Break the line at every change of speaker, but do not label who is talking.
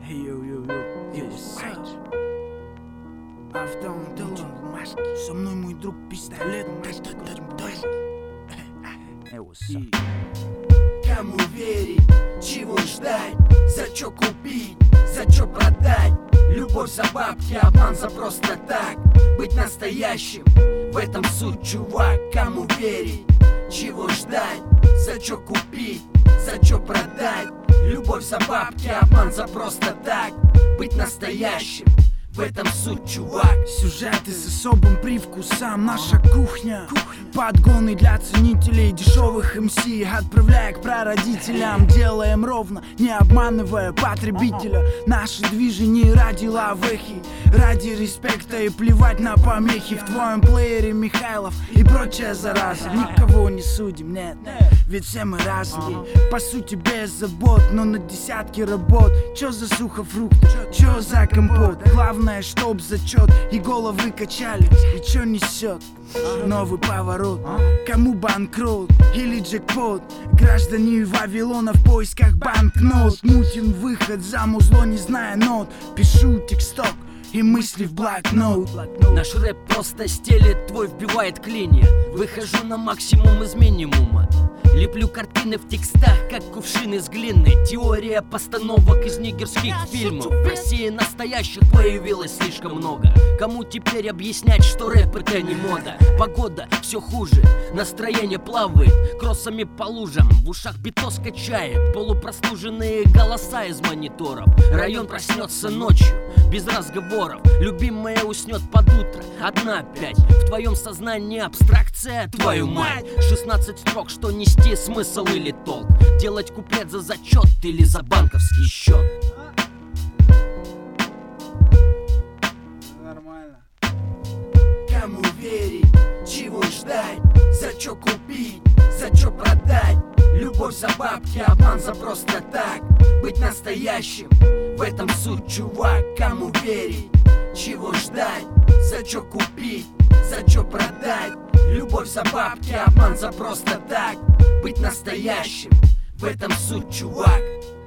Со мной мой друг пистолет.
Кому верить, чего ждать, за чё купить, за чё продать? Любовь за бабки, обман за просто так. Быть настоящим, в этом суть, чувак. Кому верить, чего ждать, за чё купить, за чё продать? Любовь за бабки, обман за просто так. Быть настоящим, в этом суть, чувак.
Сюжеты с особым привкусом, наша кухня. Подгоны для ценителей дешевых МС. Отправляя к прародителям, делаем ровно, не обманывая потребителя. Наши движения ради лавехи, ради респекта и плевать на помехи. В твоем плеере Михайлов и прочая зараза. Никого не судим, нет, ведь все мы разные. По сути без забот, но на десятки работ. Чё за сухофрукты, чё за компот? Главное, чтоб зачет и головы качали. И чё несет новый поворот? Кому банкрот или джекпот? Граждане Вавилона в поисках банкнот. Мутин выход, замузло не зная нот. Пишу тексток и мысли в блокнот.
Наш рэп просто стелет, твой вбивает клинья. Выхожу на максимум из минимума. Леплю картины в текстах, как кувшин из глины. Теория постановок из нигерских фильмов. В России настоящих появилось слишком много. Кому теперь объяснять, что рэп это не мода? Погода все хуже, настроение плавает кроссами по лужам. В ушах битос качает, полупрослуженные голоса из мониторов. Район проснется ночью, без разговоров. Любимая уснет под утро, одна опять. В твоем сознании абстракция, твою мать. 16 строк, что нести смысл или толк? Делать куплет за зачет или за банковский счет?
Нормально.
Кому верить, чего ждать, за чё купить, за чё продать? Любовь за бабки, обман за просто так. Быть настоящим, в этом суть, чувак. Кому верить, чего ждать, за чё купить, за чё продать? Любовь за бабки, обман за просто так. Быть настоящим, в этом суть, чувак.